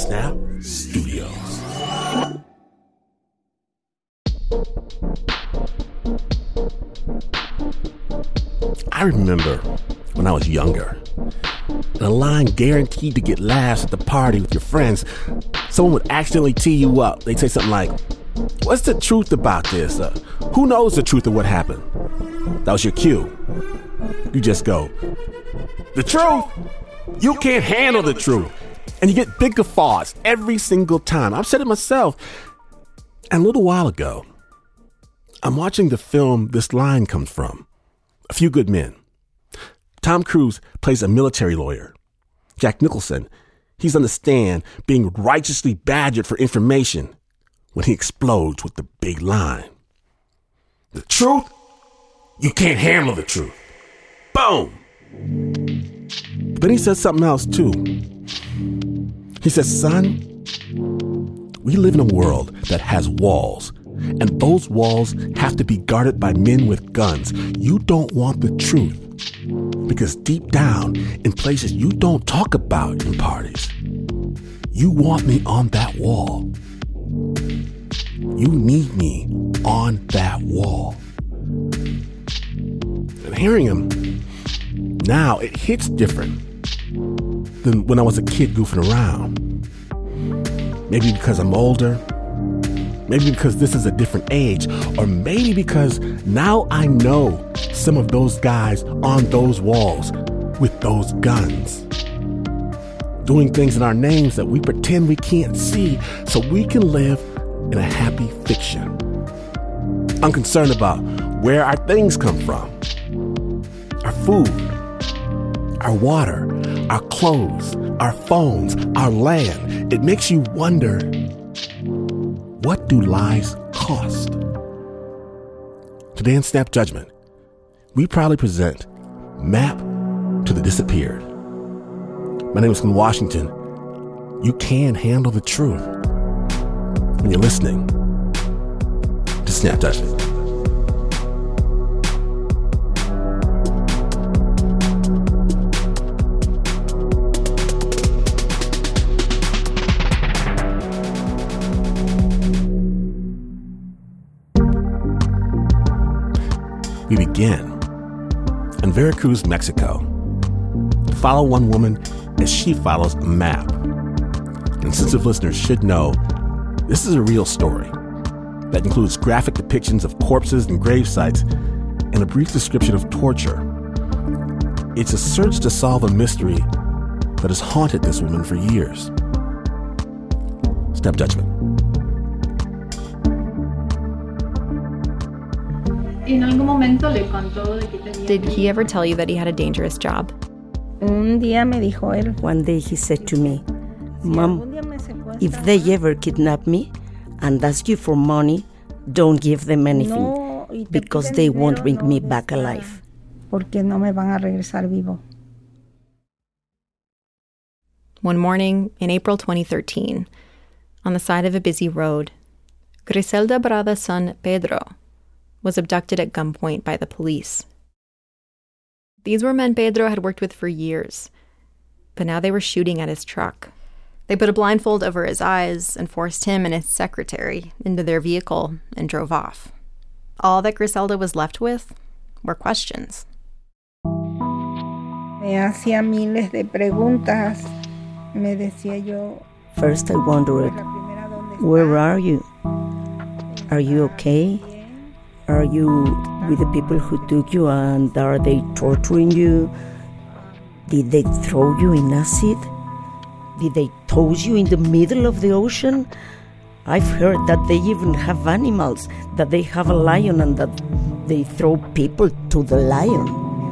Snap Studios. I remember when I was younger, in a line guaranteed to get laughs at the party with your friends, someone would accidentally tee you up. They'd say something like, "What's the truth about this? Who knows the truth of what happened?" That was your cue. You just go, "The truth? You can't handle the truth." And you get big guffaws every single time. I've said it myself. And a little while ago, I'm watching the film this line comes from, A Few Good Men. Tom Cruise plays a military lawyer. Jack Nicholson, he's on the stand being righteously badgered for information when he explodes with the big line. "The truth? You can't handle the truth." Boom! But then he says something else too. He says, "Son, we live in a world that has walls, and those walls have to be guarded by men with guns. You don't want the truth, because deep down, in places you don't talk about in parties, you want me on that wall. You need me on that wall." And hearing him now, it hits different than when I was a kid goofing around. Maybe because I'm older, maybe because this is a different age, or maybe because now I know some of those guys on those walls with those guns, doing things in our names that we pretend we can't see so we can live in a happy fiction. I'm concerned about where our things come from, our food, our water, our clothes, our phones, our land. It makes you wonder, what do lies cost? Today in Snap Judgment, we proudly present Map to the Disappeared. My name is Glenn Washington. You can handle the truth when you're listening to Snap Judgment. We begin in Veracruz, Mexico. Follow one woman as she follows a map. And sensitive listeners should know this is a real story that includes graphic depictions of corpses and grave sites and a brief description of torture. It's a search to solve a mystery that has haunted this woman for years. Snap Judgment. Did he ever tell you that he had a dangerous job? One day he said to me, "Mom, if they ever kidnap me and ask you for money, don't give them anything, because they won't bring me back alive." One morning in April 2013, on the side of a busy road, Griselda Brada's son, Pedro, was abducted at gunpoint by the police. These were men Pedro had worked with for years, but now they were shooting at his truck. They put a blindfold over his eyes and forced him and his secretary into their vehicle and drove off. All that Griselda was left with were questions. First I wondered, where are you? Are you okay? Are you with the people who took you, and are they torturing you? Did they throw you in acid? Did they toss you in the middle of the ocean? I've heard that they even have animals, that they have a lion and that they throw people to the lion.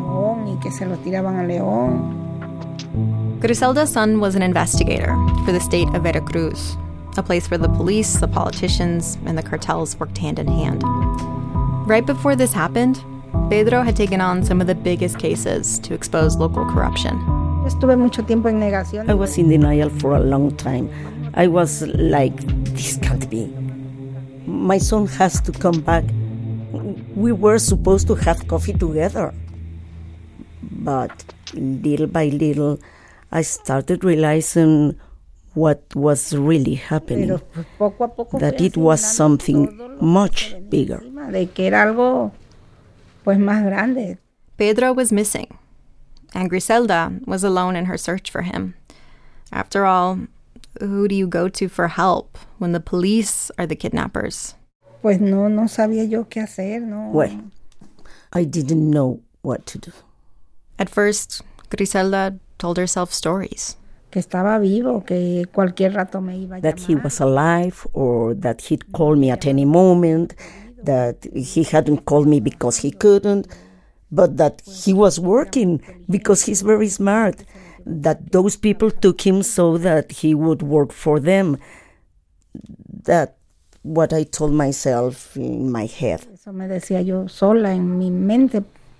Griselda's son was an investigator for the state of Veracruz, a place where the police, the politicians, and the cartels worked hand in hand. Right before this happened, Pedro had taken on some of the biggest cases to expose local corruption. I was in denial for a long time. I was like, this can't be. My son has to come back. We were supposed to have coffee together. But little by little, I started realizing what was really happening, that it was something much bigger. Pedro was missing, and Griselda was alone in her search for him. After all, who do you go to for help when the police are the kidnappers? Well, I didn't know what to do. At first, Griselda told herself stories. That he was alive, or that he'd call me at any moment, that he hadn't called me because he couldn't, but that he was working because he's very smart, that those people took him so that he would work for them. That's what I told myself in my head. Eso me decía yo sola en mi mente.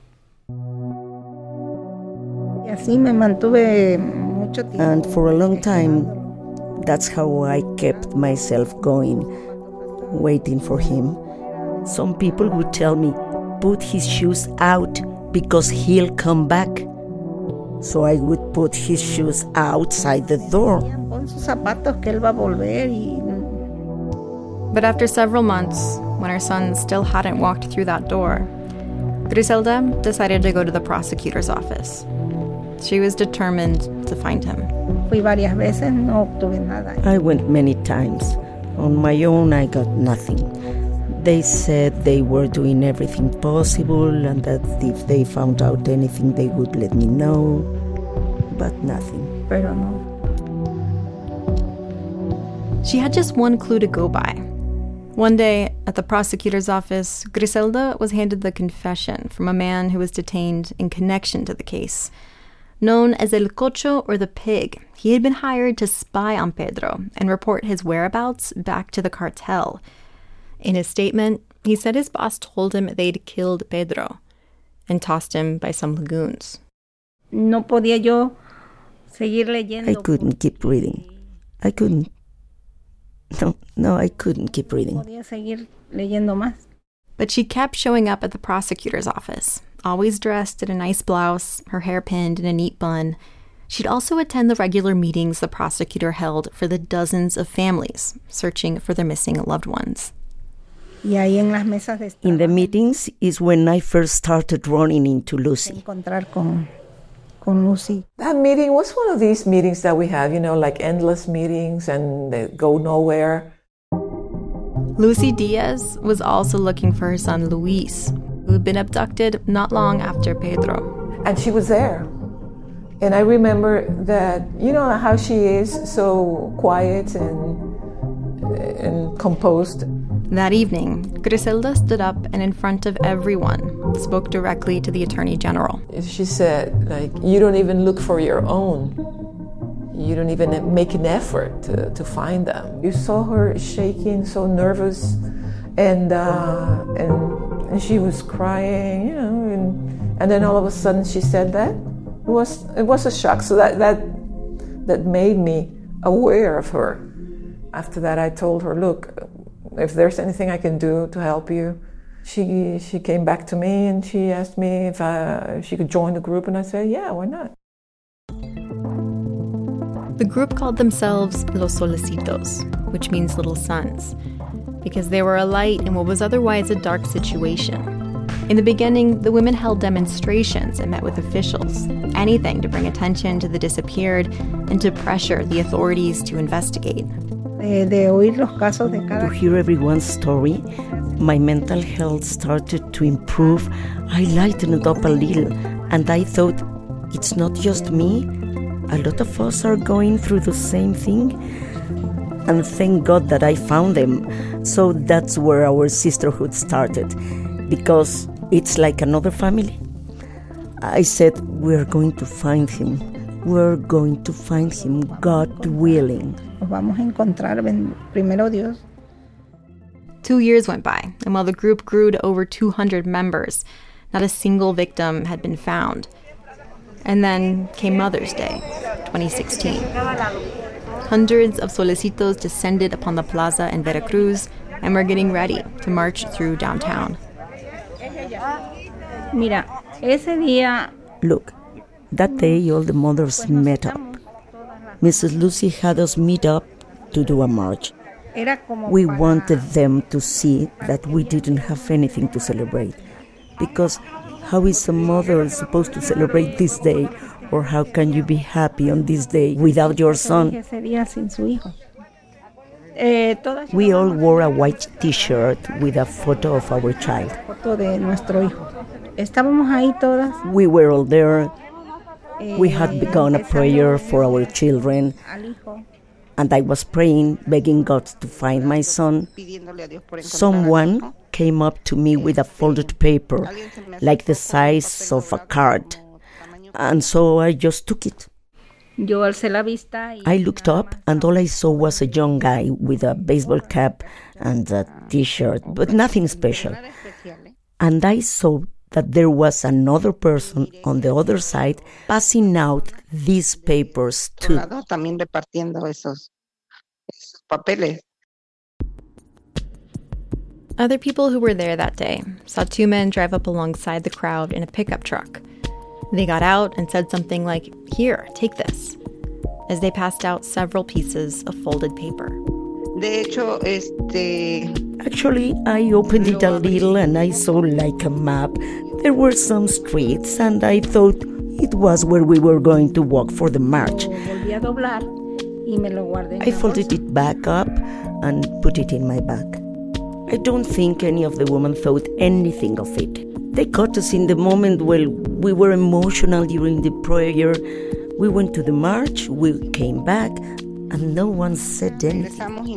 Y así me mantuve mucho tiempo. And for a long time, that's how I kept myself going, waiting for him. Some people would tell me, put his shoes out because he'll come back. So I would put his shoes outside the door. Pon sus zapatos que él va a volver. But after several months, when her son still hadn't walked through that door, Griselda decided to go to the prosecutor's office. She was determined to find him. Fui varias veces, no obtuve nada. I went many times. On my own, I got nothing. They said they were doing everything possible and that if they found out anything, they would let me know. But nothing. Pero no. She had just one clue to go by. One day, at the prosecutor's office, Griselda was handed the confession from a man who was detained in connection to the case. Known as El Cocho, or the Pig, he had been hired to spy on Pedro and report his whereabouts back to the cartel. In his statement, he said his boss told him they'd killed Pedro and tossed him by some lagoons. No podía yo seguir leyendo. I couldn't keep reading. I couldn't. No, I couldn't keep reading. Podía seguir leyendo más. But she kept showing up at the prosecutor's office, always dressed in a nice blouse, her hair pinned in a neat bun. She'd also attend the regular meetings the prosecutor held for the dozens of families searching for their missing loved ones. In the meetings is when I first started running into Lucy. Con Lucy. That meeting was one of these meetings that we have, like endless meetings and they go nowhere. Lucy Diaz was also looking for her son Luis, who had been abducted not long after Pedro. And she was there. And I remember that, how she is, so quiet and composed. That evening, Griselda stood up and in front of everyone spoke directly to the Attorney General. She said, you don't even look for your own. You don't even make an effort to find them. You saw her shaking, so nervous, and she was crying, and then all of a sudden she said that. It was a shock. So that made me aware of her. After that, I told her, look, if there's anything I can do to help you. She came back to me and she asked me if she could join the group, and I said, yeah, why not? The group called themselves Los Solecitos, which means little sons, because they were a light in what was otherwise a dark situation. In the beginning, the women held demonstrations and met with officials, anything to bring attention to the disappeared and to pressure the authorities to investigate. To hear everyone's story, my mental health started to improve. I lightened up a little, and I thought, it's not just me. A lot of us are going through the same thing. And thank God that I found them. So that's where our sisterhood started, because it's like another family. I said, we're going to find him. We're going to find him, God willing. Nos vamos a encontrar, primero Dios. 2 years went by, and while the group grew to over 200 members, not a single victim had been found. And then came Mother's Day, 2016. Hundreds of Solecitos descended upon the plaza in Veracruz and were getting ready to march through downtown. Mira, ese día. Look, that day all the mothers met up. Mrs. Lucy had us meet up to do a march. We wanted them to see that we didn't have anything to celebrate. Because how is a mother supposed to celebrate this day? Or how can you be happy on this day without your son? We all wore a white t-shirt with a photo of our child. We were all there. We had begun a prayer for our children. And I was praying, begging God to find my son. Someone came up to me with a folded paper, like the size of a card. And so I just took it. I looked up, and all I saw was a young guy with a baseball cap and a t-shirt, but nothing special. And I saw that there was another person on the other side passing out these papers too. Other people who were there that day saw two men drive up alongside the crowd in a pickup truck. They got out and said something like, "Here, take this," as they passed out several pieces of folded paper. Actually, I opened it a little and I saw like a map. There were some streets and I thought it was where we were going to walk for the march. I folded it back up and put it in my bag. I don't think any of the women thought anything of it. They caught us in the moment where we were emotional during the prayer. We went to the march, we came back, and no one said anything.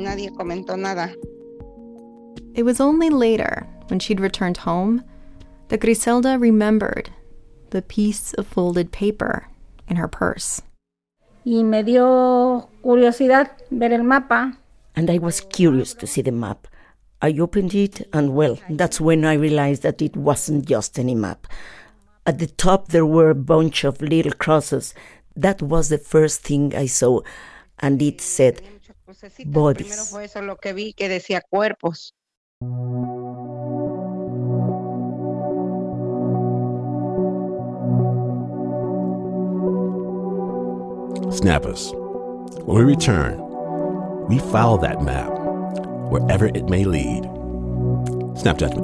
It was only later, when she'd returned home, that Griselda remembered the piece of folded paper in her purse. And I was curious to see the map. I opened it, and well, that's when I realized that it wasn't just any map. At the top, there were a bunch of little crosses. That was the first thing I saw, and it said, bodies. Snappers, when we return, we follow that map, wherever it may lead. Snap Judgment.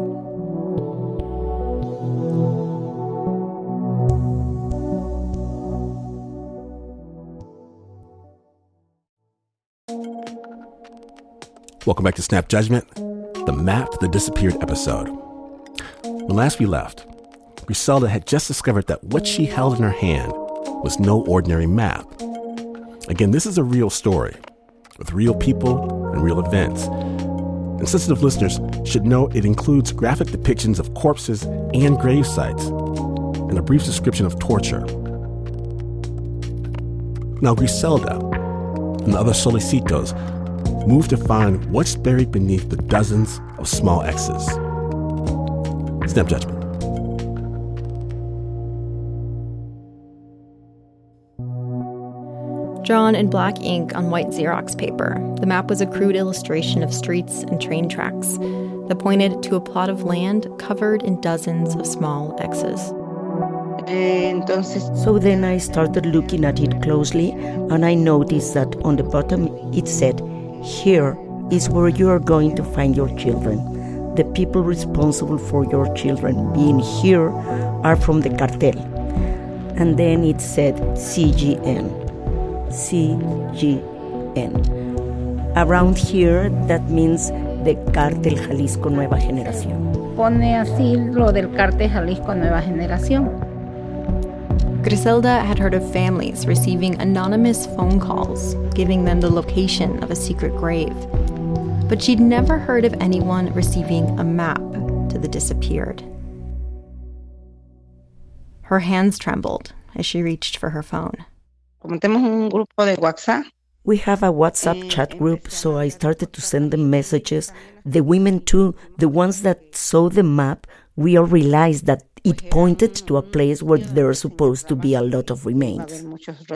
Welcome back to Snap Judgment, the Map to the Disappeared episode. When last we left, Griselda had just discovered that what she held in her hand was no ordinary map. Again, this is a real story, with real people and real events. And sensitive listeners should know it includes graphic depictions of corpses and grave sites, and a brief description of torture. Now, Griselda and the other Solicitos moved to find what's buried beneath the dozens of small X's. Snap Judgment. Drawn in black ink on white Xerox paper, the map was a crude illustration of streets and train tracks that pointed to a plot of land covered in dozens of small X's. So then I started looking at it closely, and I noticed that on the bottom it said, "Here is where you are going to find your children. The people responsible for your children being here are from the cartel." And then it said CGN. Around here, that means the Cártel Jalisco Nueva Generación. Pone así lo del Cártel Jalisco Nueva Generación. Griselda had heard of families receiving anonymous phone calls, giving them the location of a secret grave. But she'd never heard of anyone receiving a map to the disappeared. Her hands trembled as she reached for her phone. We have a WhatsApp chat group, so I started to send them messages. The women too, the ones that saw the map, we all realized that it pointed to a place where there are supposed to be a lot of remains.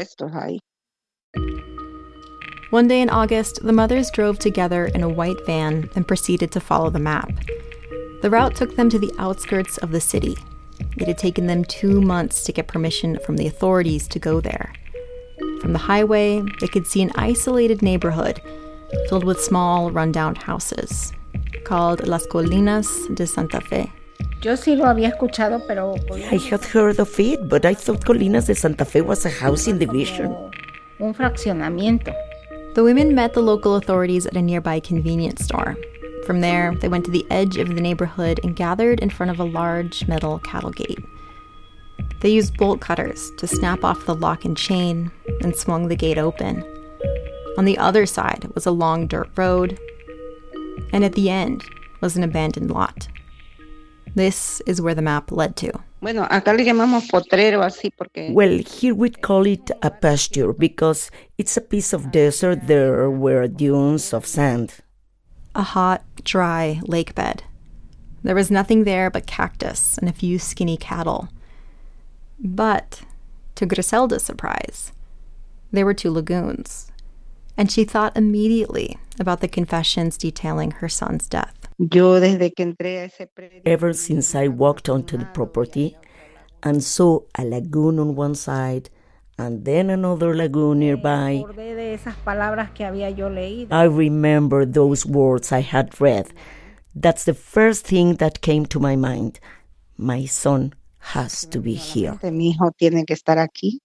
One day in August, the mothers drove together in a white van and proceeded to follow the map. The route took them to the outskirts of the city. It had taken them 2 months to get permission from the authorities to go there. From the highway, they could see an isolated neighborhood filled with small, rundown houses called Las Colinas de Santa Fe. Yo sí lo había escuchado, pero... I had heard of it, but I thought Colinas de Santa Fe was a housing division. Un fraccionamiento. The women met the local authorities at a nearby convenience store. From there, they went to the edge of the neighborhood and gathered in front of a large metal cattle gate. They used bolt cutters to snap off the lock and chain and swung the gate open. On the other side was a long dirt road, and at the end was an abandoned lot. This is where the map led to. Bueno, acá le llamamos potrero así porque... Well, here we'd call it a pasture because it's a piece of desert. There were dunes of sand. A hot, dry lake bed. There was nothing there but cactus and a few skinny cattle. But, to Griselda's surprise, there were 2 lagoons. And she thought immediately about the confessions detailing her son's death. Yo desde que entré a ese predio... Ever since I walked onto the property and saw a lagoon on one side and then another lagoon nearby, Acordé de esas palabras que había yo leído. I remember those words I had read. That's the first thing that came to my mind. My son has to be here. Mi hijo tiene que estar aquí.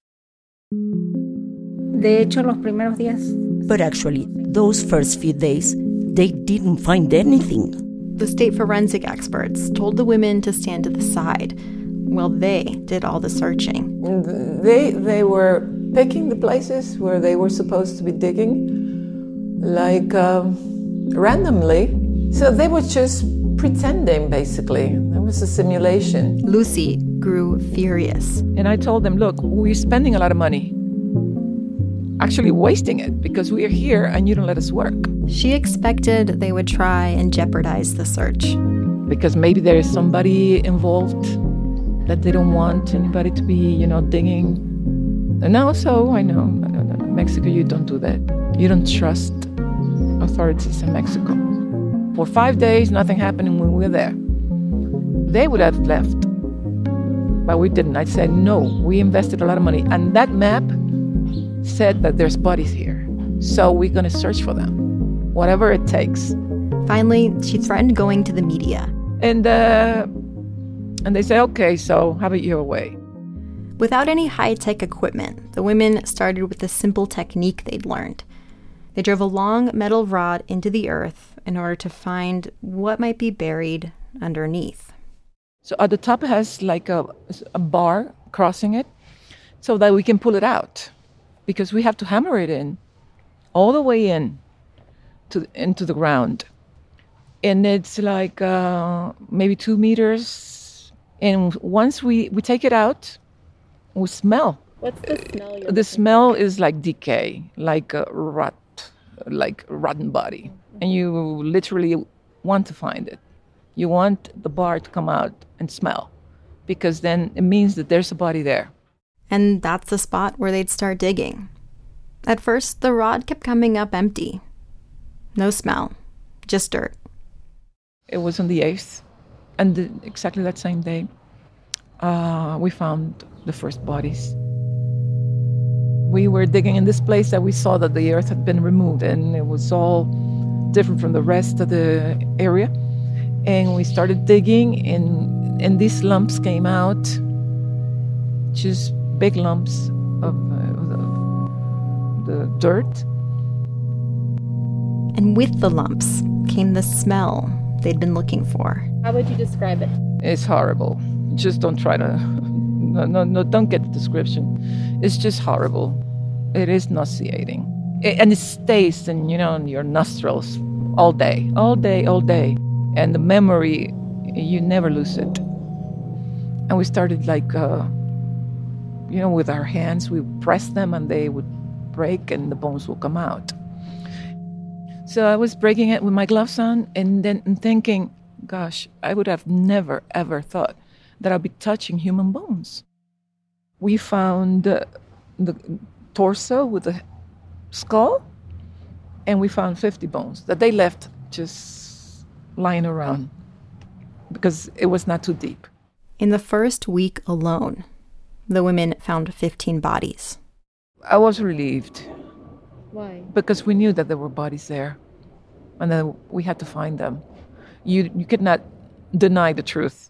De hecho, los primeros días... But actually, those first few days, they didn't find anything. The state forensic experts told the women to stand to the side while they did all the searching. They were picking the places where they were supposed to be digging, like randomly. So they were just pretending, basically. It was a simulation. Lucy grew furious. And I told them, look, we're spending a lot of money, actually wasting it, because we are here and you don't let us work. She expected they would try and jeopardize the search. Because maybe there is somebody involved that they don't want anybody to be, digging. And also, I know, no, Mexico, you don't do that. You don't trust authorities in Mexico. For 5 days, nothing happened when we were there. They would have left, but we didn't. I said, no, we invested a lot of money. And that map said that there's bodies here. So we're going to search for them, whatever it takes. Finally, she threatened going to the media. And they say, okay, so have it your way. Without any high-tech equipment, the women started with a simple technique they'd learned. They drove a long metal rod into the earth in order to find what might be buried underneath. So at the top it has like a bar crossing it so that we can pull it out, because we have to hammer it in, all the way into the ground. And it's like maybe 2 meters. And once we take it out, we smell. What's the smell? The smell is like decay, like a rotten body. And you literally want to find it. You want the bar to come out and smell, because then it means that there's a body there. And that's the spot where they'd start digging. At first, the rod kept coming up empty. No smell, just dirt. It was on the 8th, and exactly that same day, we found the first bodies. We were digging in this place that we saw that the earth had been removed, and it was all different from the rest of the area. And we started digging, and these lumps came out, just big lumps of the dirt. And with the lumps came the smell they'd been looking for. How would you describe it? It's horrible. Just don't try to... No, don't get the description. It's just horrible. It is nauseating. And it stays in, in your nostrils all day. And the memory, you never lose it. And we started with our hands, we pressed them and they would break and the bones will come out. So I was breaking it with my gloves on and then thinking, gosh, I would have never, ever thought that I'd be touching human bones. We found the torso with the skull, and we found 50 bones that they left just lying around because it was not too deep. In the first week alone, the women found 15 bodies. I was relieved. Why? Because we knew that there were bodies there, and then we had to find them. You could not deny the truth.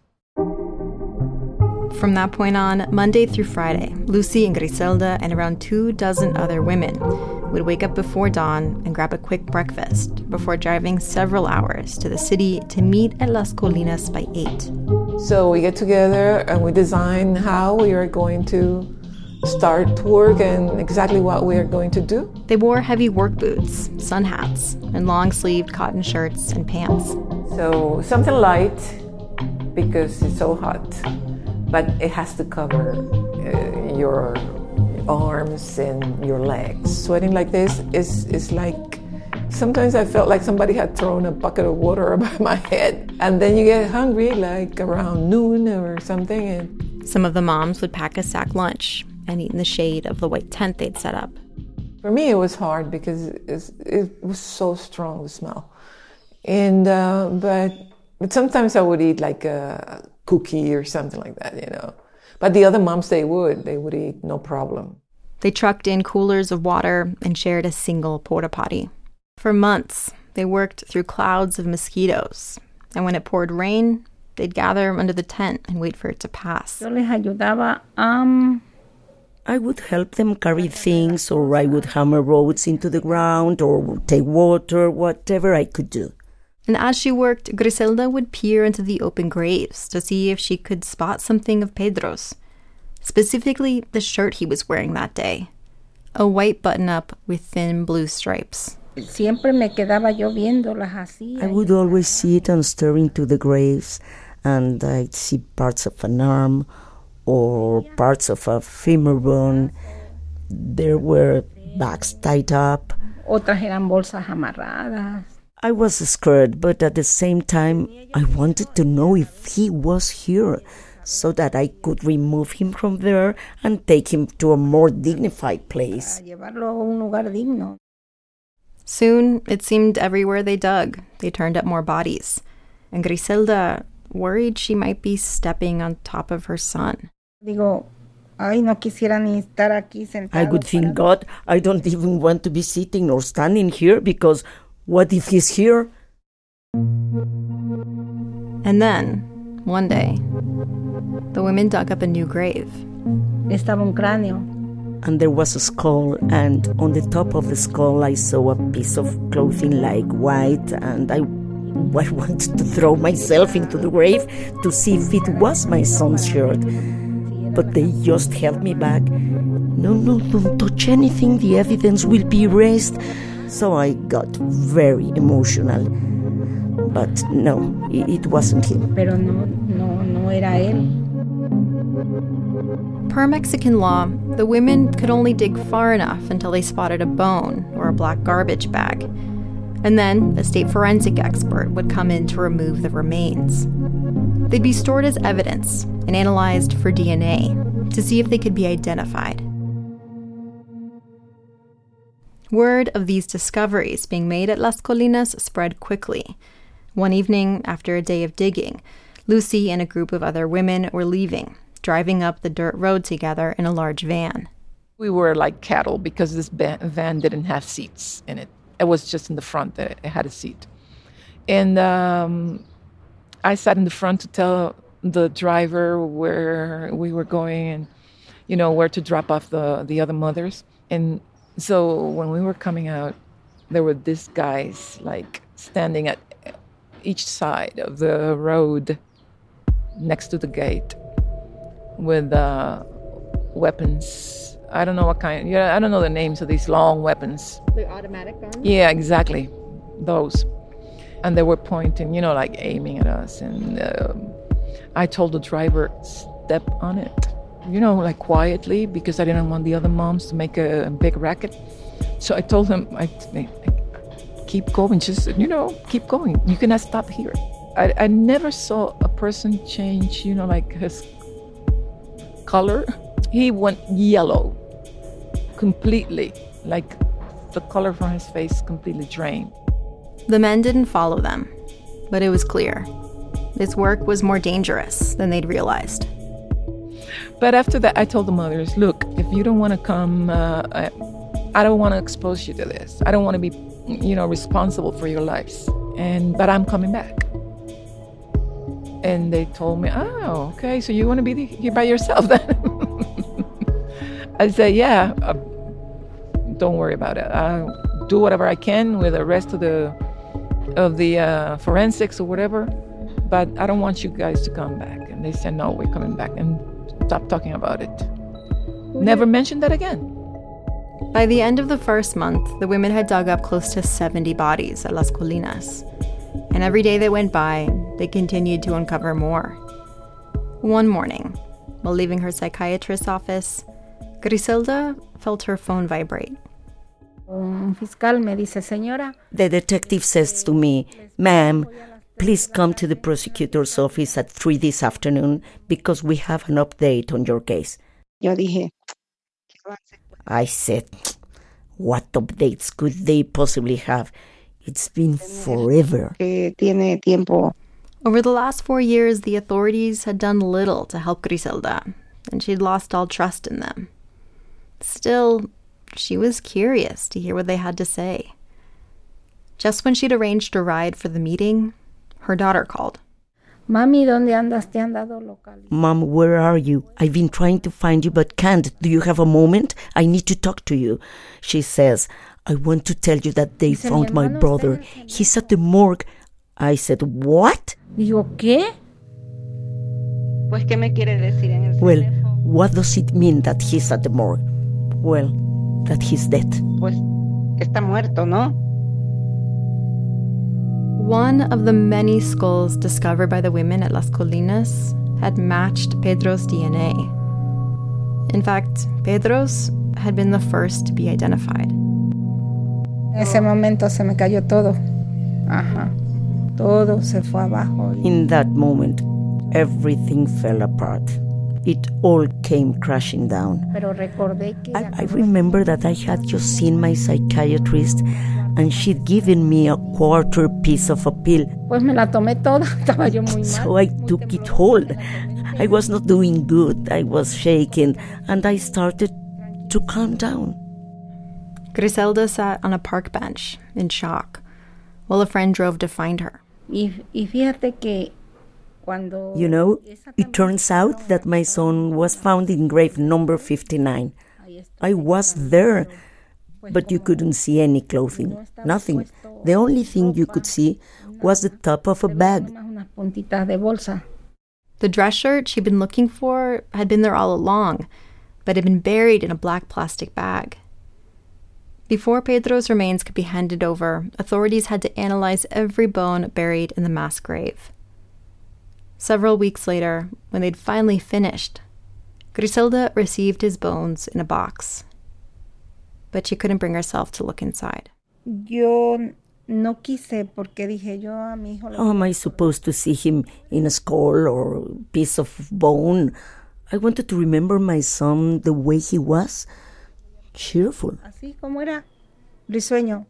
From that point on, Monday through Friday, Lucy and Griselda and around 24 other women would wake up before dawn and grab a quick breakfast before driving several hours to the city to meet at Las Colinas by 8. So we get together and we design how we are going to start work and exactly what we are going to do. They wore heavy work boots, sun hats, and long-sleeved cotton shirts and pants. So something light because it's so hot, but it has to cover your arms and your legs. Sweating like this is like, sometimes I felt like somebody had thrown a bucket of water above my head. And then you get hungry like around noon or something. And some of the moms would pack a sack lunch and eat in the shade of the white tent they'd set up. For me, it was hard because it was so strong, the smell. And but sometimes I would eat like a cookie or something like that, you know. But the other moms, they would eat, no problem. They trucked in coolers of water and shared a single porta potty. For months, they worked through clouds of mosquitoes. And when it poured rain, they'd gather under the tent and wait for it to pass. Yo les ayudaba. I would help them carry things, or I would hammer roads into the ground, or take water, whatever I could do. And as she worked, Griselda would peer into the open graves to see if she could spot something of Pedro's. Specifically, the shirt he was wearing that day. A white button-up with thin blue stripes. Siempre me quedaba yo viéndolas así. I would always sit and stare into the graves, and I'd see parts of an arm or parts of a femur bone. There were bags tied up. Otras eran bolsas amarradas. I was scared, but at the same time, I wanted to know if he was here, so that I could remove him from there and take him to a more dignified place. Llevarlo a un lugar digno. Soon, it seemed everywhere they dug, they turned up more bodies. And Griselda worried she might be stepping on top of her son. Digo, ay, no quisiera ni estar aquí sentado. I would think, God, I don't even want to be sitting or standing here, because what if he's here? And then, one day, the women dug up a new grave. Estaba un cráneo. And there was a skull, and on the top of the skull I saw a piece of clothing like white, and I wanted to throw myself into the grave to see if it was my son's shirt. But they just held me back. No, don't touch anything, the evidence will be erased. So I got very emotional. But no, it wasn't him. Pero no era él. Per Mexican law, the women could only dig far enough until they spotted a bone or a black garbage bag. And then a state forensic expert would come in to remove the remains. They'd be stored as evidence and analyzed for DNA to see if they could be identified. Word of these discoveries being made at Las Colinas spread quickly. One evening, after a day of digging, Lucy and a group of other women were leaving, driving up the dirt road together in a large van. We were like cattle because this van didn't have seats in it. It was just in the front that it had a seat. And I sat in the front to tell the driver where we were going and, you know, where to drop off the other mothers. And so when we were coming out, there were these guys like standing at each side of the road next to the gate with weapons. I don't know what kind. Yeah, I don't know the names of these long weapons. The automatic guns? Yeah, exactly. Those. And they were pointing, you know, like aiming at us. And I told the driver, step on it. You know, like quietly, because I didn't want the other moms to make a big racket. So I told him, I keep going, just, you know, keep going. You cannot stop here. I never saw a person change, you know, like his color. He went yellow completely, like the color from his face completely drained. The men didn't follow them, but it was clear. This work was more dangerous than they'd realized. But after that, I told the mothers, look, if you don't want to come, I don't want to expose you to this. I don't want to be, responsible for your lives. But I'm coming back. And they told me, oh, okay, so you want to be here by yourself then? I said, yeah, don't worry about it. I'll do whatever I can with the rest of the forensics or whatever, but I don't want you guys to come back. And they said, no, we're coming back, and stop talking about it. Never mentioned that again. By the end of the first month, the women had dug up close to 70 bodies at Las Colinas. And every day that went by, they continued to uncover more. One morning, while leaving her psychiatrist's office, Griselda felt her phone vibrate. The detective says to me, "Ma'am, please come to the prosecutor's office at 3 this afternoon because we have an update on your case." I said, what updates could they possibly have? It's been forever. Over the last 4 years, the authorities had done little to help Griselda, and she'd lost all trust in them. Still, she was curious to hear what they had to say. Just when she'd arranged a ride for the meeting, her daughter called. Mami, ¿dónde andas? Te han dado local. Mom, where are you? I've been trying to find you but can't. Do you have a moment? I need to talk to you. She says, I want to tell you that they found my brother. He's at the morgue. I said, what? Digo, ¿qué? Pues, ¿qué me quiere decir en el Well, what does it mean that he's at the morgue? Well, that he's dead. Pues, está muerto, ¿no? One of the many skulls discovered by the women at Las Colinas had matched Pedro's DNA. In fact, Pedro's had been the first to be identified. En ese momento se me cayó todo. Ajá. Todo se fue abajo. In that moment, everything fell apart. It all came crashing down. Pero recordé que I remember that I had just seen my psychiatrist and she'd given me a quarter piece of a pill. Pues me la tomé toda. Estaba yo muy mal. So I took it whole. I was not doing good. I was shaking and I started to calm down. Griselda sat on a park bench in shock while a friend drove to find her. Y fíjate que cuando You know, it turns out that my son was found in grave number 59. I was there, but you couldn't see any clothing, nothing. The only thing you could see was the top of a bag. unas puntitas de bolsa. The dress shirt she'd been looking for had been there all along, but had been buried in a black plastic bag. Before Pedro's remains could be handed over, authorities had to analyze every bone buried in the mass grave. Several weeks later, when they'd finally finished, Griselda received his bones in a box. But she couldn't bring herself to look inside. Yo no quise porque dije yo a mi hijo. How am I supposed to see him in a skull or a piece of bone? I wanted to remember my son the way he was, cheerful. Así como era, risueño.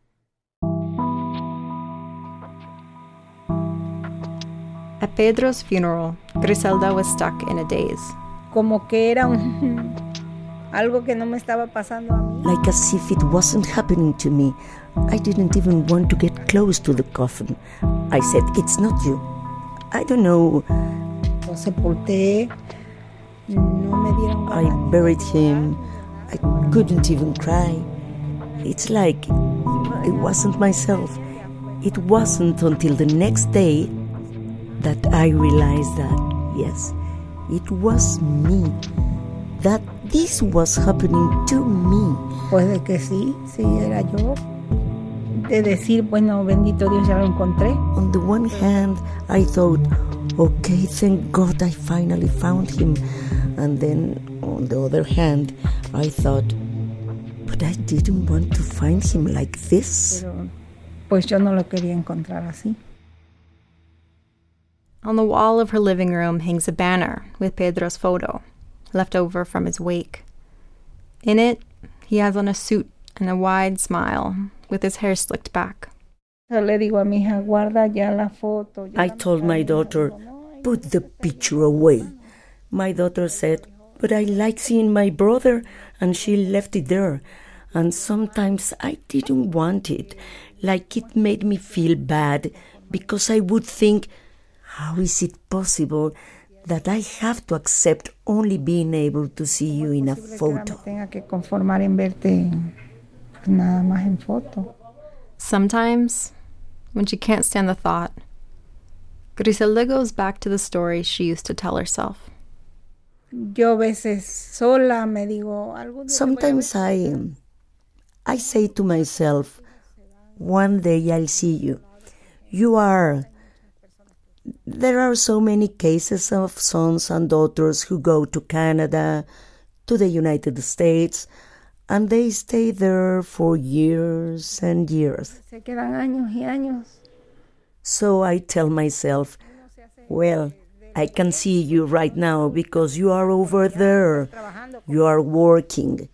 At Pedro's funeral, Griselda was stuck in a daze. Como que era algo que no me estaba pasando a mí. Like as if it wasn't happening to me. I didn't even want to get close to the coffin. I said, it's not you. I don't know. Lo sepulté. No me dieron ganas. I buried him. I couldn't even cry. It's like it wasn't myself. It wasn't until the next day that I realized that, yes, it was me. That this was happening to me. Pues de que sí era yo. De decir, bueno, bendito Dios, ya lo encontré. On the one hand, I thought, okay, thank God I finally found him. And then, on the other hand, I thought, but I didn't want to find him like this. Pero, pues yo no lo quería encontrar así. On the wall of her living room hangs a banner with Pedro's photo, left over from his wake. In it, he has on a suit and a wide smile, with his hair slicked back. Le digo a mi hija, guarda ya la foto. I told my daughter, put the picture away. My daughter said, but I like seeing my brother, and she left it there. And sometimes I didn't want it, like it made me feel bad, because I would think, how is it possible that I have to accept only being able to see you in a photo? Sometimes, when she can't stand the thought, Griselda goes back to the story she used to tell herself. Sometimes I say to myself, one day I'll see you. There are so many cases of sons and daughters who go to Canada, to the United States, and they stay there for years and years. So I tell myself, well, I can see you right now because you are over there. You are working.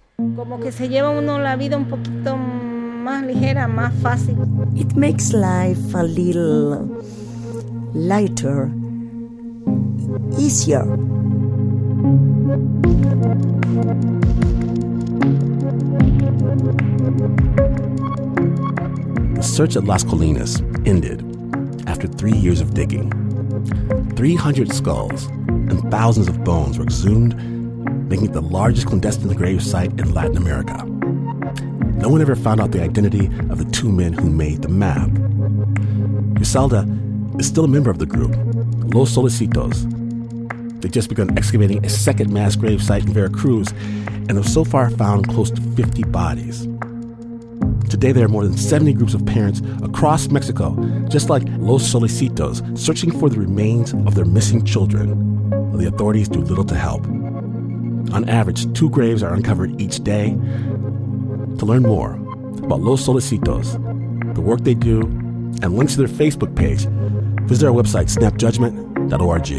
It makes life a little lighter, easier. The search at Las Colinas ended after 3 years of digging. 300 skulls and thousands of bones were exhumed, making it the largest clandestine grave site in Latin America. No one ever found out the identity of the two men who made the map. Griselda is still a member of the group, Los Solicitos. They've just begun excavating a second mass grave site in Veracruz and have so far found close to 50 bodies. Today, there are more than 70 groups of parents across Mexico, just like Los Solicitos, searching for the remains of their missing children, while the authorities do little to help. On average, 2 graves are uncovered each day. To learn more about Los Solicitos, the work they do, and links to their Facebook page, visit our website, snapjudgment.org.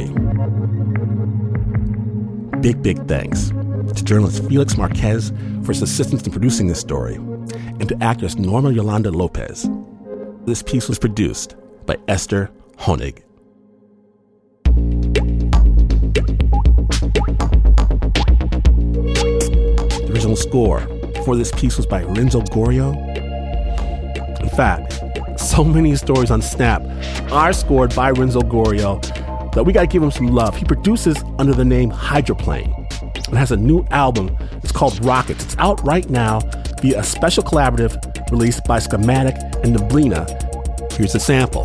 Big thanks to journalist Felix Marquez for his assistance in producing this story, and to actress Norma Yolanda Lopez. This piece was produced by Esther Honig. The original score for this piece was by Renzo Gorrio. In fact, so many stories on Snap are scored by Renzo Gorrio that we gotta give him some love. He produces under the name Hydroplane and has a new album. It's called Rockets. It's out right now via a special collaborative released by Schematic and Neblina. Here's a sample.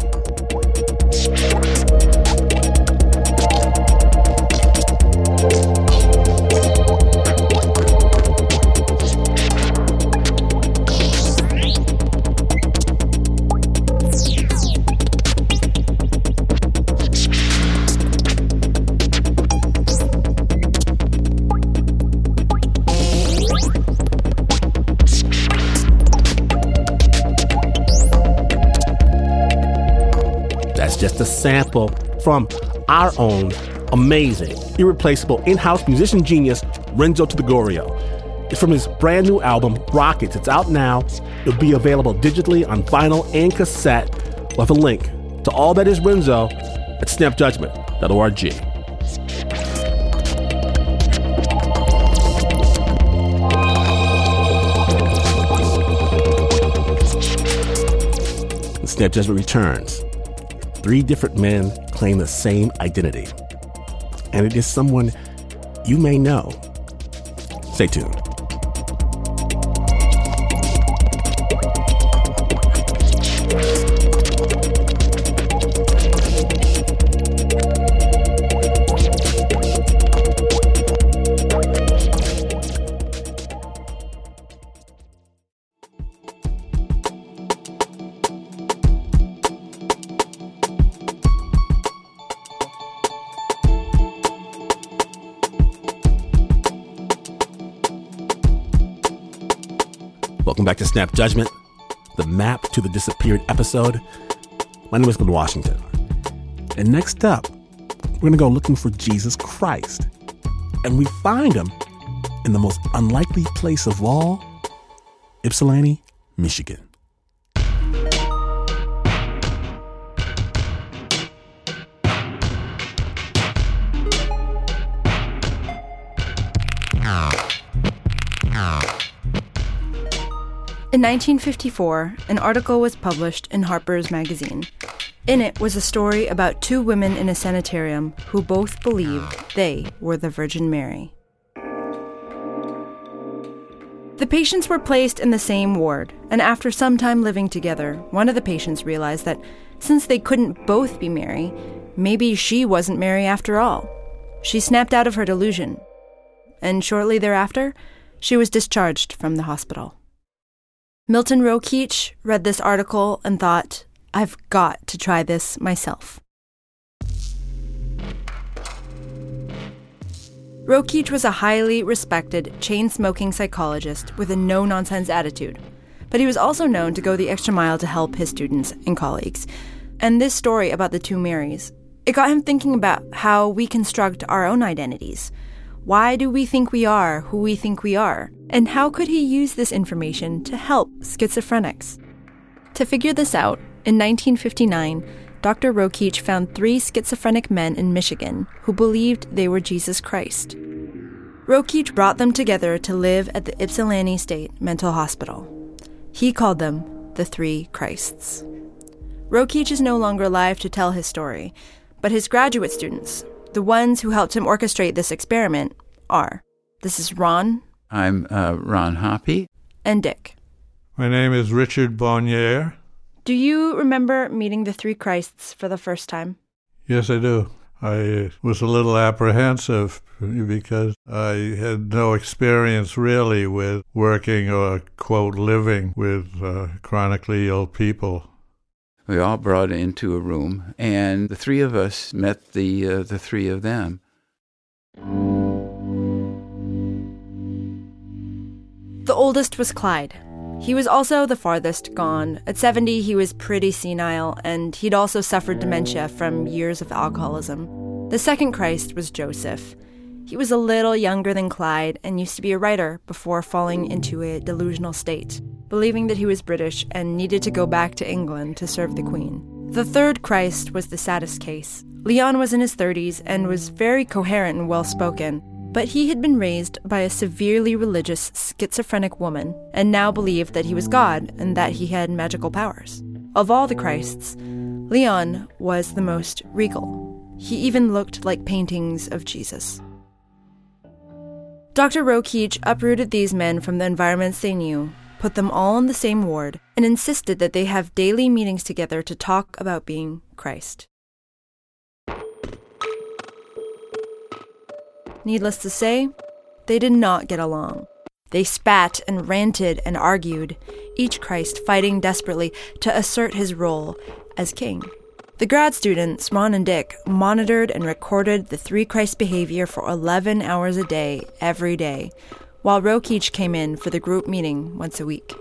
Just a sample from our own amazing, irreplaceable in-house musician genius, Renzo Gorrio. It's from his brand new album, Rockets. It's out now. It'll be available digitally on vinyl and cassette. We'll have a link to all that is Renzo at snapjudgment.org. When Snap Judgment returns, 3 different men claim the same identity. And it is someone you may know. Stay tuned. Welcome back to Snap Judgment, the map to the disappeared episode. My name is Glenn Washington. And next up, we're going to go looking for Jesus Christ. And we find him in the most unlikely place of all, Ypsilanti, Michigan. In 1954, an article was published in Harper's Magazine. In it was a story about two women in a sanitarium who both believed they were the Virgin Mary. The patients were placed in the same ward, and after some time living together, one of the patients realized that since they couldn't both be Mary, maybe she wasn't Mary after all. She snapped out of her delusion, and shortly thereafter, she was discharged from the hospital. Milton Rokeach read this article and thought, I've got to try this myself. Rokeach was a highly respected, chain-smoking psychologist with a no-nonsense attitude, but he was also known to go the extra mile to help his students and colleagues. And this story about the two Marys, it got him thinking about how we construct our own identities. Why do we think we are who we think we are? And how could he use this information to help schizophrenics? To figure this out, in 1959, Dr. Rokeach found 3 schizophrenic men in Michigan who believed they were Jesus Christ. Rokeach brought them together to live at the Ypsilanti State Mental Hospital. He called them the 3 Christs. Rokeach is no longer alive to tell his story, but his graduate students, the ones who helped him orchestrate this experiment, are. This is Ron. I'm Ron Hoppe. And Dick. My name is Richard Bonnier. Do you remember meeting the 3 Christs for the first time? Yes, I do. I was a little apprehensive because I had no experience really with working or, quote, living with chronically ill people. We all brought into a room, and the 3 of us met the 3 of them. The oldest was Clyde. He was also the farthest gone. At 70, he was pretty senile, and he'd also suffered dementia from years of alcoholism. The second Christ was Joseph. He was a little younger than Clyde and used to be a writer before falling into a delusional state, believing that he was British and needed to go back to England to serve the Queen. The third Christ was the saddest case. Leon was in his 30s and was very coherent and well-spoken, but he had been raised by a severely religious schizophrenic woman and now believed that he was God and that he had magical powers. Of all the Christs, Leon was the most regal. He even looked like paintings of Jesus. Dr. Rokeach uprooted these men from the environments they knew, put them all in the same ward, and insisted that they have daily meetings together to talk about being Christ. Needless to say, they did not get along. They spat and ranted and argued, each Christ fighting desperately to assert his role as king. The grad students, Ron and Dick, monitored and recorded the 3 Christ behavior for 11 hours a day, every day, while Rokeach came in for the group meeting once a week.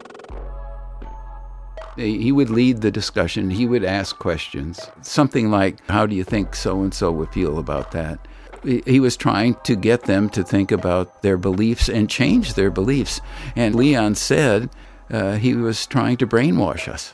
He would lead the discussion. He would ask questions. Something like, how do you think so-and-so would feel about that? He was trying to get them to think about their beliefs and change their beliefs. And Leon said he was trying to brainwash us.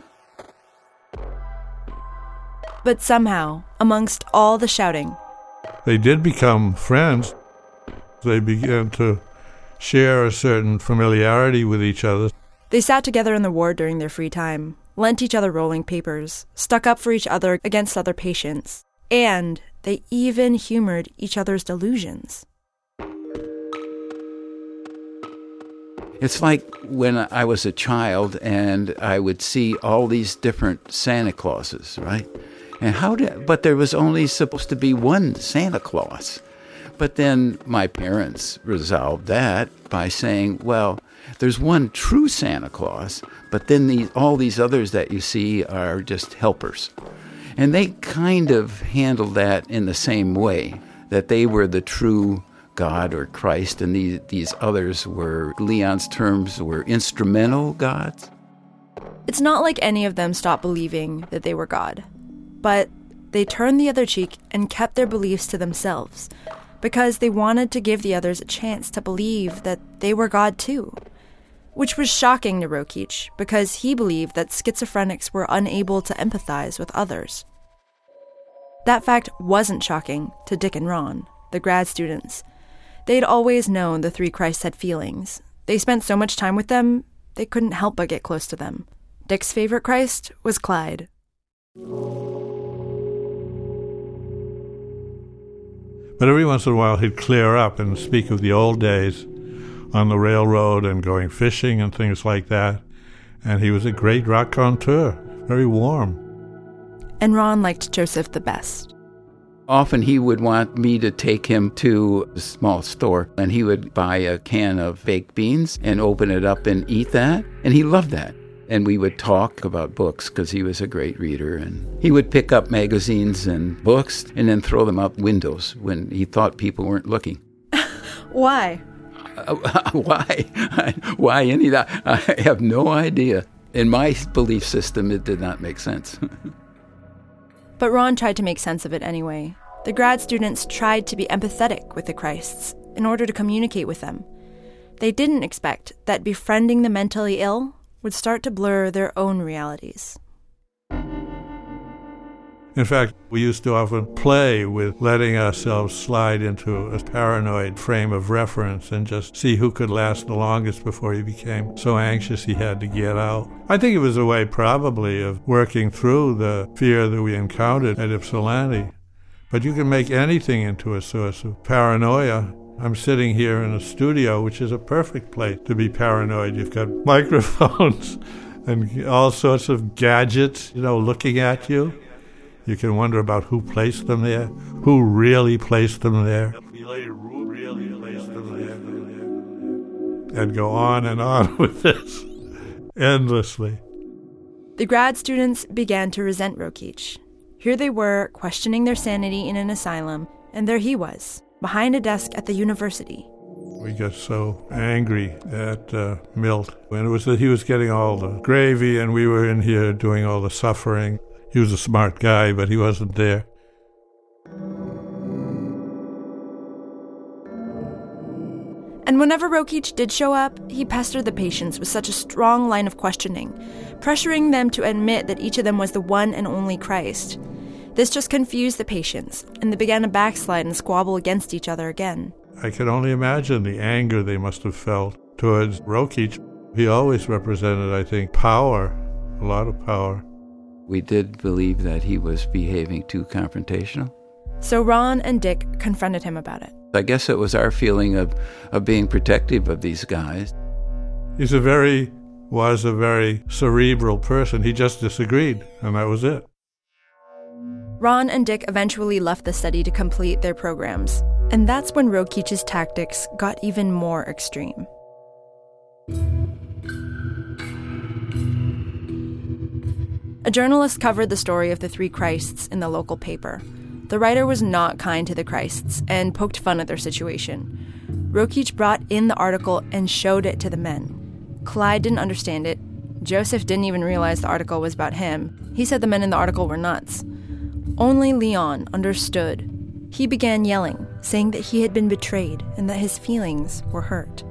But somehow, amongst all the shouting, They did become friends. They began to share a certain familiarity with each other. They sat together in the ward during their free time, lent each other rolling papers, stuck up for each other against other patients, and they even humored each other's delusions. It's like when I was a child and I would see all these different Santa Clauses, right? And but there was only supposed to be one Santa Claus. But then my parents resolved that by saying, well, there's one true Santa Claus, but then all these others that you see are just helpers. And they kind of handled that in the same way, that they were the true God or Christ, and these others were, Leon's terms, were instrumental gods. It's not like any of them stopped believing that they were God, but they turned the other cheek and kept their beliefs to themselves, because they wanted to give the others a chance to believe that they were God too. Which was shocking to Rokeach, because he believed that schizophrenics were unable to empathize with others. That fact wasn't shocking to Dick and Ron, the grad students. They'd always known the 3 Christs had feelings. They spent so much time with them, they couldn't help but get close to them. Dick's favorite Christ was Clyde. But every once in a while he'd clear up and speak of the old days on the railroad and going fishing and things like that. And he was a great raconteur, very warm. And Ron liked Joseph the best. Often he would want me to take him to a small store, and he would buy a can of baked beans and open it up and eat that. And he loved that. And we would talk about books because he was a great reader. And he would pick up magazines and books and then throw them out windows when he thought people weren't looking. Why? Why? Why any of that? I have no idea. In my belief system, it did not make sense. But Ron tried to make sense of it anyway. The grad students tried to be empathetic with the Christs in order to communicate with them. They didn't expect that befriending the mentally ill would start to blur their own realities. In fact, we used to often play with letting ourselves slide into a paranoid frame of reference and just see who could last the longest before he became so anxious he had to get out. I think it was a way probably of working through the fear that we encountered at Ypsilanti. But you can make anything into a source of paranoia. I'm sitting here in a studio, which is a perfect place to be paranoid. You've got microphones and all sorts of gadgets, looking at you. You can wonder about who placed them there, who really placed them there, and go on with this endlessly. The grad students began to resent Rokeach. Here they were, questioning their sanity in an asylum, and there he was, behind a desk at the university. We got so angry at Milt, and it was that he was getting all the gravy, and we were in here doing all the suffering. He was a smart guy, but he wasn't there. And whenever Rokeach did show up, he pestered the patients with such a strong line of questioning, pressuring them to admit that each of them was the one and only Christ. This just confused the patients, and they began to backslide and squabble against each other again. I can only imagine the anger they must have felt towards Rokeach. He always represented, I think, power, a lot of power. We did believe that he was behaving too confrontational. So Ron and Dick confronted him about it. I guess it was our feeling of being protective of these guys. Was a very cerebral person. He just disagreed, and that was it. Ron and Dick eventually left the study to complete their programs, and that's when Rokeach's tactics got even more extreme. A journalist covered the story of the three Christs in the local paper. The writer was not kind to the Christs and poked fun at their situation. Rokeach brought in the article and showed it to the men. Clyde didn't understand it. Joseph didn't even realize the article was about him. He said the men in the article were nuts. Only Leon understood. He began yelling, saying that he had been betrayed and that his feelings were hurt.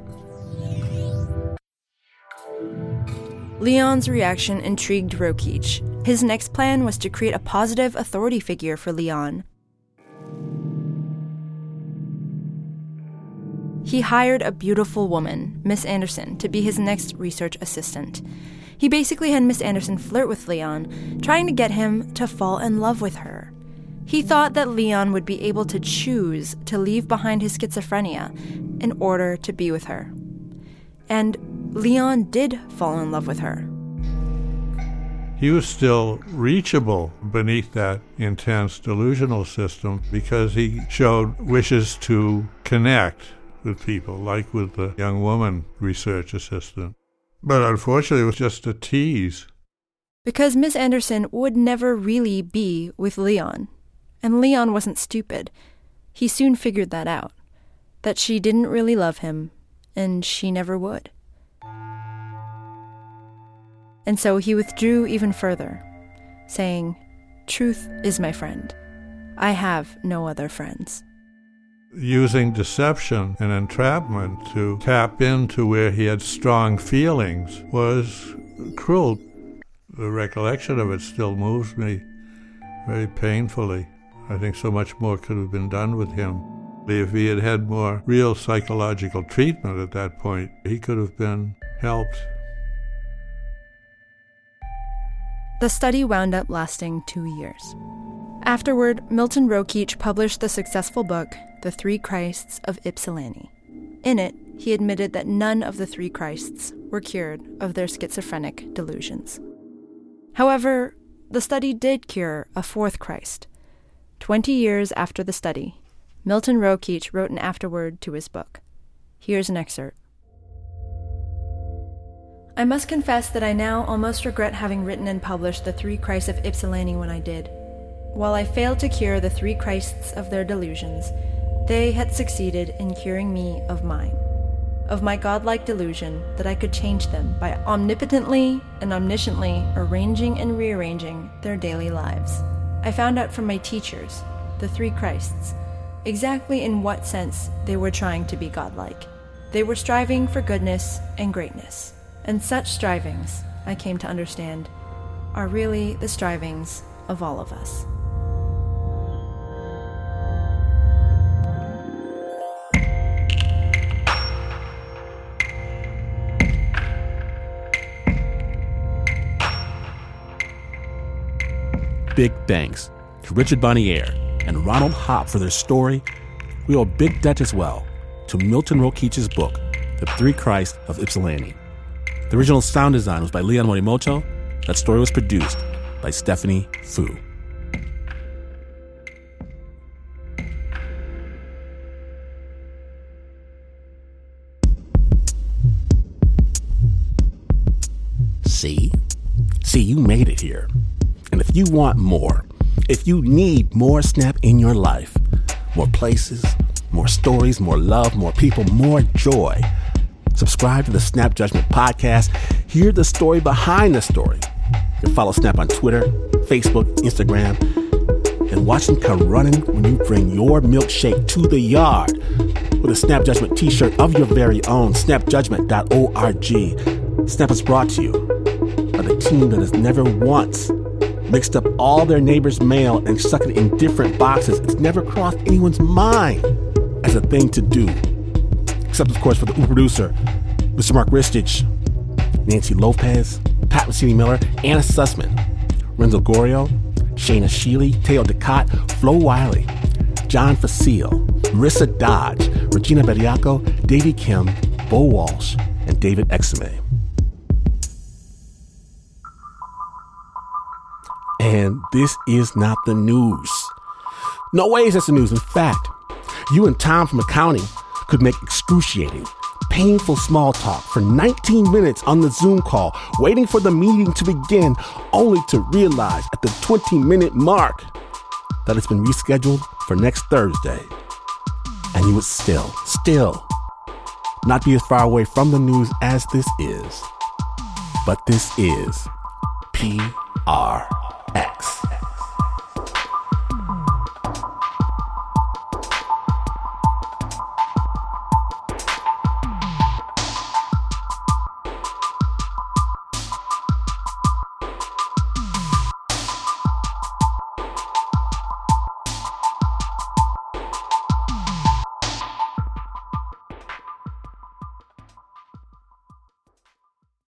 Leon's reaction intrigued Rokeach. His next plan was to create a positive authority figure for Leon. He hired a beautiful woman, Miss Anderson, to be his next research assistant. He basically had Miss Anderson flirt with Leon, trying to get him to fall in love with her. He thought that Leon would be able to choose to leave behind his schizophrenia in order to be with her. And Leon did fall in love with her. He was still reachable beneath that intense delusional system because he showed wishes to connect with people, like with the young woman research assistant. But unfortunately, it was just a tease. Because Miss Anderson would never really be with Leon. And Leon wasn't stupid. He soon figured that out. That she didn't really love him, and she never would. And so he withdrew even further, saying, "Truth is my friend. I have no other friends." Using deception and entrapment to tap into where he had strong feelings was cruel. The recollection of it still moves me very painfully. I think so much more could have been done with him. If he had had more real psychological treatment at that point, he could have been helped. The study wound up lasting 2 years. Afterward, Milton Rokeach published the successful book, The Three Christs of Ypsilanti. In it, he admitted that none of the three Christs were cured of their schizophrenic delusions. However, the study did cure a fourth Christ. 20 years after the study, Milton Rokeach wrote an afterword to his book. Here's an excerpt. I must confess that I now almost regret having written and published The Three Christs of Ypsilanti when I did. While I failed to cure the three Christs of their delusions, they had succeeded in curing me of mine, of my godlike delusion that I could change them by omnipotently and omnisciently arranging and rearranging their daily lives. I found out from my teachers, the three Christs, exactly in what sense they were trying to be godlike. They were striving for goodness and greatness. And such strivings, I came to understand, are really the strivings of all of us. Big thanks to Richard Bonnier and Ronald Hopp for their story. We owe a big debt as well to Milton Rokeach's book, The Three Christs of Ypsilanti. The original sound design was by Leon Morimoto. That story was produced by Stephanie Fu. See, you made it here. And if you want more, if you need more Snap in your life, more places, more stories, more love, more people, more joy, subscribe to the Snap Judgment Podcast. Hear the story behind the story. You can follow Snap on Twitter, Facebook, Instagram, and watch them come running when you bring your milkshake to the yard with a Snap Judgment t-shirt of your very own, snapjudgment.org. Snap is brought to you by the team that has never once mixed up all their neighbors' mail and stuck it in different boxes. It's never crossed anyone's mind as a thing to do. Except, of course, for the producer, Mr. Mark Ristich, Nancy Lopez, Pat Messini-Miller, Anna Sussman, Renzo Gorio, Shayna Sheely, Teo Ducat, Flo Wiley, John Facile, Marissa Dodge, Regina Bediaco, Davey Kim, Bo Walsh, and David Exame. And this is not the news. No ways that's the news. In fact, you and Tom from accounting could make excruciating, painful small talk for 19 minutes on the Zoom call, waiting for the meeting to begin, only to realize at the 20-minute mark that it's been rescheduled for next Thursday. And you would still not be as far away from the news as this is. But this is PRX.